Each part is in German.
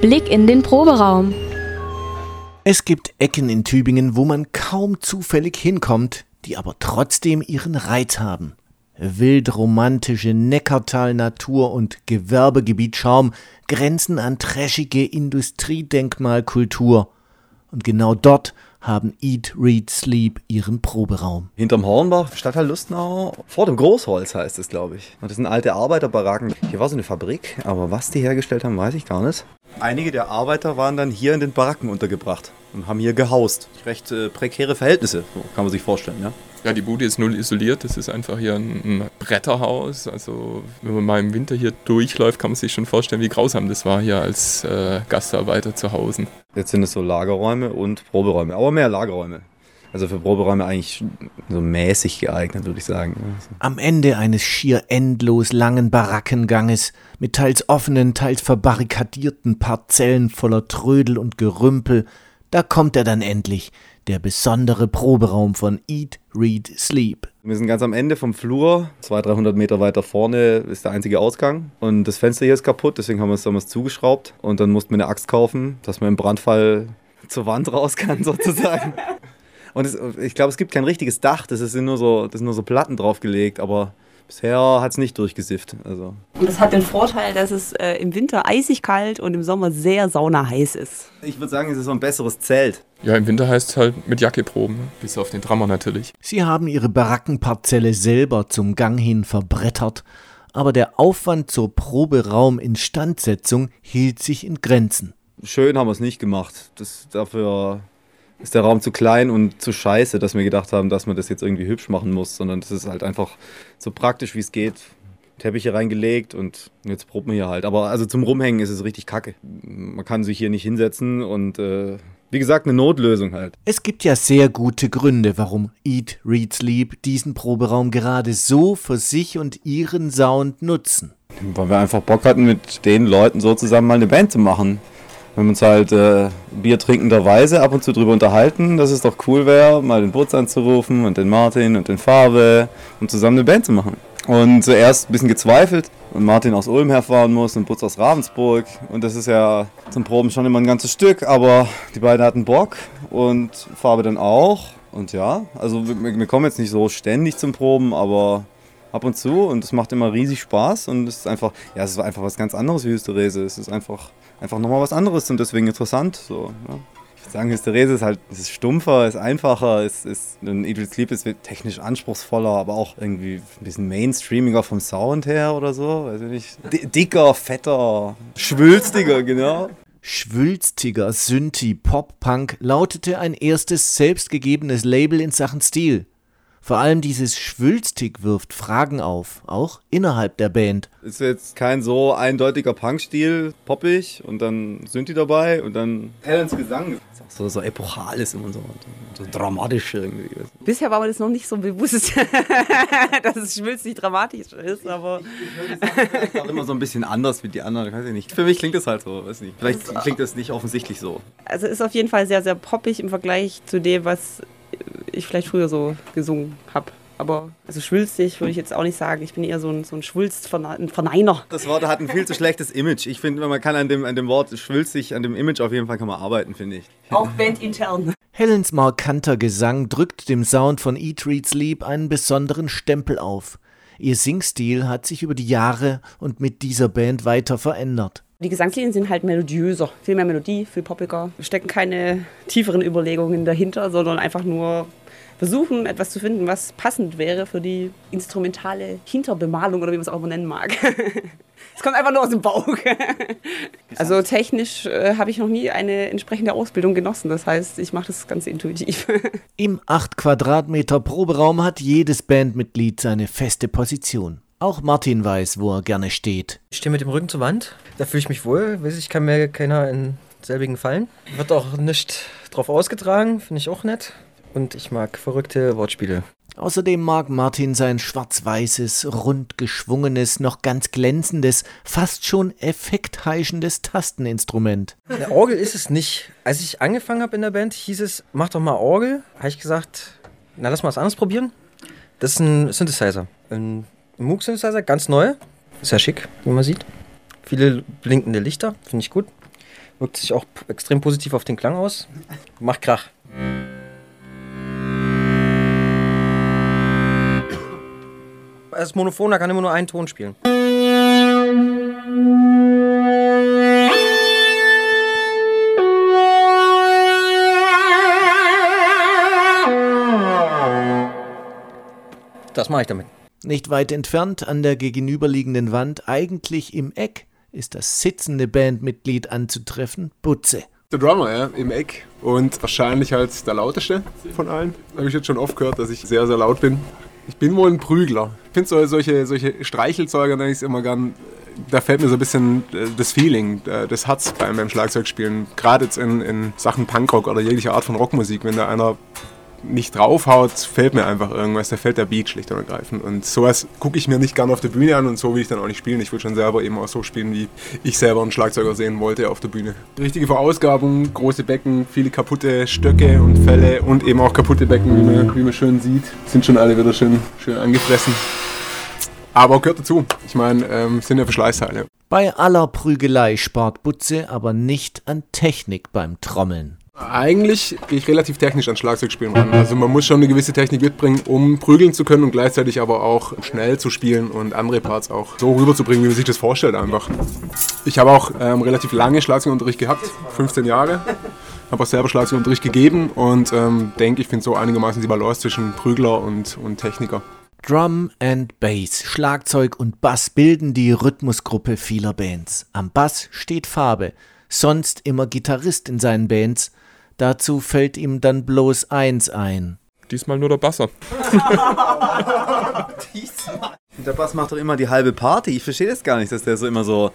Blick in den Proberaum. Es gibt Ecken in Tübingen, wo man kaum zufällig hinkommt, die aber trotzdem ihren Reiz haben. Wildromantische Neckartal-Natur und Gewerbegebiet-Schaum grenzen an trashige Industriedenkmalkultur. Und genau dort haben Eat, Read, Sleep ihren Proberaum. Hinterm Hornbach, Stadtteil Lustenau, vor dem Großholz heißt es, glaube ich. Und das sind alte Arbeiterbaracken. Hier war so eine Fabrik, aber was die hergestellt haben, weiß ich gar nicht. Einige der Arbeiter waren dann hier in den Baracken untergebracht und haben hier gehaust. Recht prekäre Verhältnisse, so kann man sich vorstellen, ja. Ja, die Bude ist null isoliert, das ist einfach hier ein Bretterhaus. Also wenn man mal im Winter hier durchläuft, kann man sich schon vorstellen, wie grausam das war hier als Gastarbeiter zu Hause. Jetzt sind es so Lagerräume und Proberäume, aber mehr Lagerräume. Also für Proberäume eigentlich so mäßig geeignet, würde ich sagen. Am Ende eines schier endlos langen Barackenganges mit teils offenen, teils verbarrikadierten Parzellen voller Trödel und Gerümpel, da kommt er dann endlich, der besondere Proberaum von Eat, Read, Sleep. Wir sind ganz am Ende vom Flur, 200-300 Meter weiter vorne ist der einzige Ausgang und das Fenster hier ist kaputt, deswegen haben wir es damals zugeschraubt und dann mussten wir eine Axt kaufen, dass man im Brandfall zur Wand raus kann sozusagen. Und ich glaube, es gibt kein richtiges Dach, das sind nur so Platten draufgelegt, aber bisher hat es nicht durchgesifft. Also. Und das hat den Vorteil, dass es im Winter eisig kalt und im Sommer sehr saunaheiß ist. Ich würde sagen, es ist so ein besseres Zelt. Ja, im Winter heißt es halt mit Jacke proben, bis auf den Trammer natürlich. Sie haben ihre Barackenparzelle selber zum Gang hin verbrettert, aber der Aufwand zur Proberauminstandsetzung hielt sich in Grenzen. Schön haben wir es nicht gemacht. Dafür ist der Raum zu klein und zu scheiße, dass wir gedacht haben, dass man das jetzt irgendwie hübsch machen muss, sondern das ist halt einfach so praktisch, wie es geht. Teppiche reingelegt und jetzt proben wir hier halt. Aber also zum Rumhängen ist es richtig kacke. Man kann sich hier nicht hinsetzen und wie gesagt, eine Notlösung halt. Es gibt ja sehr gute Gründe, warum Eat, Read, Sleep diesen Proberaum gerade so für sich und ihren Sound nutzen. Weil wir einfach Bock hatten, mit den Leuten so zusammen mal eine Band zu machen. Wir haben uns halt Bier trinkenderweise ab und zu drüber unterhalten, dass es doch cool wäre, mal den Butz anzurufen und den Martin und den Farbe und zusammen eine Band zu machen. Und zuerst ein bisschen gezweifelt und Martin aus Ulm herfahren muss und Butz aus Ravensburg. Und das ist ja zum Proben schon immer ein ganzes Stück, aber die beiden hatten Bock und Farbe dann auch. Und ja, also wir kommen jetzt nicht so ständig zum Proben, aber ab und zu und es macht immer riesig Spaß und es ist einfach was ganz anderes wie Hysterese. Es ist einfach nochmal was anderes und deswegen interessant. So, ja. Ich würde sagen, Hysterese ist stumpfer, ist einfacher, ein Eat, Read, Sleep ist technisch anspruchsvoller, aber auch irgendwie ein bisschen mainstreamiger vom Sound her oder so. Weiß ich nicht. Dicker, fetter, schwülstiger, genau. Schwülstiger Synthie-Pop-Punk lautete ein erstes selbstgegebenes Label in Sachen Stil. Vor allem dieses Schwülstig wirft Fragen auf, auch innerhalb der Band. Ist jetzt kein so eindeutiger Punkstil, poppig und dann Synthi dabei und dann Helens Gesang. Ist auch so epochal ist immer so dramatisch irgendwie. Bisher war mir das noch nicht so bewusst, dass es schwülstig dramatisch ist, aber ich höre auch immer so ein bisschen anders wie die anderen, weiß ich nicht. Für mich klingt das halt so, weiß nicht. Vielleicht klingt das nicht offensichtlich so. Also ist auf jeden Fall sehr, sehr poppig im Vergleich zu dem, was ich vielleicht früher so gesungen habe. Aber also schwülstig würde ich jetzt auch nicht sagen. Ich bin eher so ein Schwulst-Verneiner. Das Wort hat ein viel zu schlechtes Image. Ich finde, man kann an dem Wort schwülstig, an dem Image auf jeden Fall kann man arbeiten, finde ich. Auch bandintern. Helens markanter Gesang drückt dem Sound von Eat, Read, Sleep einen besonderen Stempel auf. Ihr Singstil hat sich über die Jahre und mit dieser Band weiter verändert. Die Gesangslinien sind halt melodiöser, viel mehr Melodie, viel poppiger. Es stecken keine tieferen Überlegungen dahinter, sondern einfach nur versuchen, etwas zu finden, was passend wäre für die instrumentale Hinterbemalung oder wie man es auch immer nennen mag. Es kommt einfach nur aus dem Bauch. Also technisch habe ich noch nie eine entsprechende Ausbildung genossen. Das heißt, ich mache das ganz intuitiv. Im 8 Quadratmeter Proberaum hat jedes Bandmitglied seine feste Position. Auch Martin weiß, wo er gerne steht. Ich stehe mit dem Rücken zur Wand. Da fühle ich mich wohl. Weiß ich, kann mir keiner in selbigen fallen. Wird auch nicht drauf ausgetragen. Finde ich auch nett. Und ich mag verrückte Wortspiele. Außerdem mag Martin sein schwarz-weißes, rund geschwungenes, noch ganz glänzendes, fast schon effektheischendes Tasteninstrument. Eine Orgel ist es nicht. Als ich angefangen habe in der Band, hieß es, mach doch mal Orgel. Habe ich gesagt, na lass mal was anderes probieren. Das ist ein Synthesizer. Ein Moog-Synthesizer, ganz neu. Sehr schick, wie man sieht. Viele blinkende Lichter, finde ich gut. Wirkt sich auch extrem positiv auf den Klang aus. Macht Krach. Als Monophoner kann immer nur einen Ton spielen. Das mache ich damit. Nicht weit entfernt an der gegenüberliegenden Wand, eigentlich im Eck, ist das sitzende Bandmitglied anzutreffen, Butze. Der Drummer, ja, im Eck und wahrscheinlich halt der lauteste von allen. Habe ich jetzt schon oft gehört, dass ich sehr, sehr laut bin. Ich bin wohl ein Prügler. Ich finde solche Streichelzeuge, nenne ich es immer gern, da fällt mir so ein bisschen das Feeling, das Herz beim Schlagzeugspielen. Gerade jetzt in Sachen Punkrock oder jegliche Art von Rockmusik, wenn da einer nicht draufhaut, fällt mir einfach irgendwas, da fällt der Beat schlicht und ergreifend. Und sowas gucke ich mir nicht gerne auf der Bühne an und so will ich dann auch nicht spielen. Ich will schon selber eben auch so spielen, wie ich selber einen Schlagzeuger sehen wollte auf der Bühne. Richtige Verausgabung, große Becken, viele kaputte Stöcke und Fälle und eben auch kaputte Becken, wie man schön sieht. Sind schon alle wieder schön angefressen. Aber gehört dazu. Ich meine, sind ja Verschleißteile. Bei aller Prügelei spart Butze aber nicht an Technik beim Trommeln. Eigentlich gehe ich relativ technisch ans Schlagzeugspielen ran. Also man muss schon eine gewisse Technik mitbringen, um prügeln zu können und gleichzeitig aber auch schnell zu spielen und andere Parts auch so rüberzubringen, wie man sich das vorstellt einfach. Ich habe auch relativ lange Schlagzeugunterricht gehabt, 15 Jahre. Habe auch selber Schlagzeugunterricht gegeben und denke, ich finde so einigermaßen die Balance zwischen Prügler und Techniker. Drum and Bass, Schlagzeug und Bass bilden die Rhythmusgruppe vieler Bands. Am Bass steht Fabe, sonst immer Gitarrist in seinen Bands. Dazu fällt ihm dann bloß eins ein. Diesmal nur der Basser. Der Bass macht doch immer die halbe Party. Ich verstehe das gar nicht, dass der so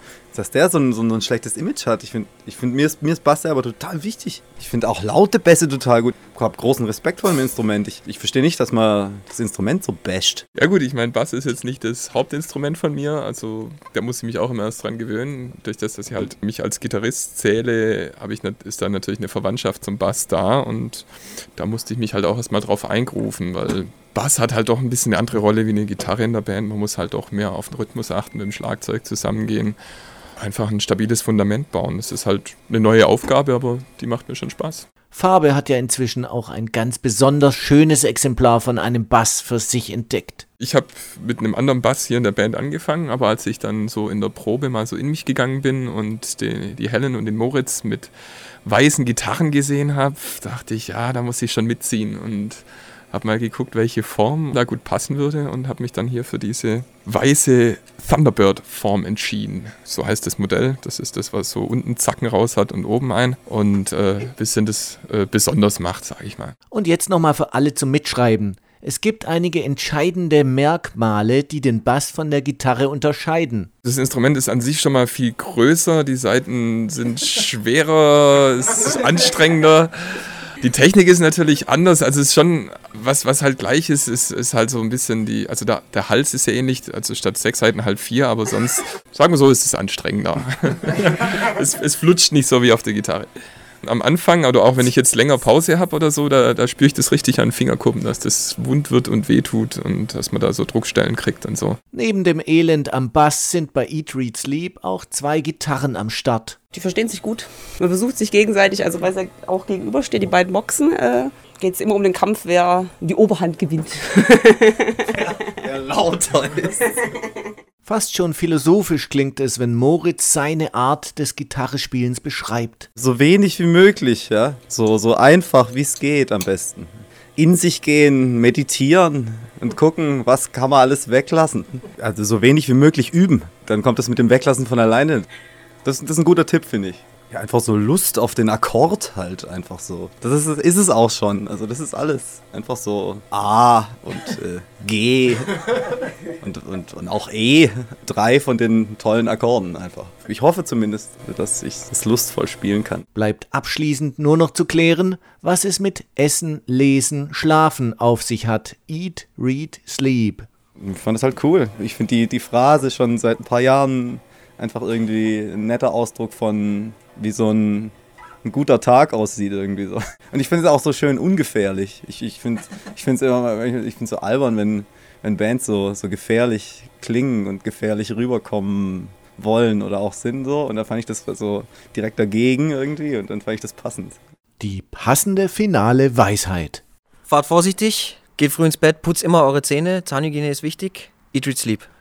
ein schlechtes Image hat. Ich finde mir ist Bass aber total wichtig. Ich finde auch laute Bässe total gut. Ich habe großen Respekt vor dem Instrument. Ich verstehe nicht, dass man das Instrument so basht. Ja gut, ich meine, Bass ist jetzt nicht das Hauptinstrument von mir. Also da muss ich mich auch immer erst dran gewöhnen. Durch das, dass ich halt mich als Gitarrist zähle, ist da natürlich eine Verwandtschaft zum Bass da. Und da musste ich mich halt auch erstmal drauf eingrufen, weil Bass hat halt doch ein bisschen eine andere Rolle wie eine Gitarre in der Band. Man muss halt auch mehr auf den Rhythmus achten, mit dem Schlagzeug zusammengehen. Einfach ein stabiles Fundament bauen. Das ist halt eine neue Aufgabe, aber die macht mir schon Spaß. Fabe hat ja inzwischen auch ein ganz besonders schönes Exemplar von einem Bass für sich entdeckt. Ich habe mit einem anderen Bass hier in der Band angefangen, aber als ich dann so in der Probe mal so in mich gegangen bin und die Helen und den Moritz mit weißen Gitarren gesehen habe, dachte ich, ja, da muss ich schon mitziehen und habe mal geguckt, welche Form da gut passen würde und habe mich dann hier für diese weiße Thunderbird-Form entschieden. So heißt das Modell. Das ist das, was so unten Zacken raus hat und oben ein und ein bisschen das besonders macht, sage ich mal. Und jetzt nochmal für alle zum Mitschreiben. Es gibt einige entscheidende Merkmale, die den Bass von der Gitarre unterscheiden. Das Instrument ist an sich schon mal viel größer, die Saiten sind schwerer, es ist anstrengender. Die Technik ist natürlich anders, also es ist schon, was halt gleich ist halt so ein bisschen also der Hals ist ja ähnlich, also statt 6 Saiten halt 4, aber sonst, sagen wir so, ist es anstrengender. Es flutscht nicht so wie auf der Gitarre. Am Anfang, oder auch wenn ich jetzt länger Pause habe oder so, da spüre ich das richtig an den Fingerkuppen, dass das wund wird und wehtut und dass man da so Druckstellen kriegt und so. Neben dem Elend am Bass sind bei Eat, Read, Sleep auch 2 Gitarren am Start. Die verstehen sich gut. Man besucht sich gegenseitig, also weil es ja auch gegenübersteht, die beiden Boxen, geht es immer um den Kampf, wer die Oberhand gewinnt. Wer lauter ist. Fast schon philosophisch klingt es, wenn Moritz seine Art des Gitarrespielens beschreibt. So wenig wie möglich, ja. So einfach wie es geht am besten. In sich gehen, meditieren und gucken, was kann man alles weglassen. Also so wenig wie möglich üben. Dann kommt das mit dem Weglassen von alleine. Das ist ein guter Tipp, finde ich. Ja, einfach so Lust auf den Akkord halt, einfach so. Das ist es auch schon. Also das ist alles. Einfach so A und G und auch E. 3 von den tollen Akkorden einfach. Ich hoffe zumindest, dass ich es lustvoll spielen kann. Bleibt abschließend nur noch zu klären, was es mit Essen, Lesen, Schlafen auf sich hat. Eat, Read, Sleep. Ich fand das halt cool. Ich finde die Phrase schon seit ein paar Jahren einfach irgendwie ein netter Ausdruck von, wie so ein guter Tag aussieht irgendwie so. Und ich finde es auch so schön ungefährlich. Ich finde es so albern, wenn Bands so gefährlich klingen und gefährlich rüberkommen wollen oder auch sind so. Und da fand ich das so direkt dagegen irgendwie und dann fand ich das passend. Die passende finale Weisheit. Fahrt vorsichtig, geht früh ins Bett, putzt immer eure Zähne, Zahnhygiene ist wichtig. Eat, read, sleep.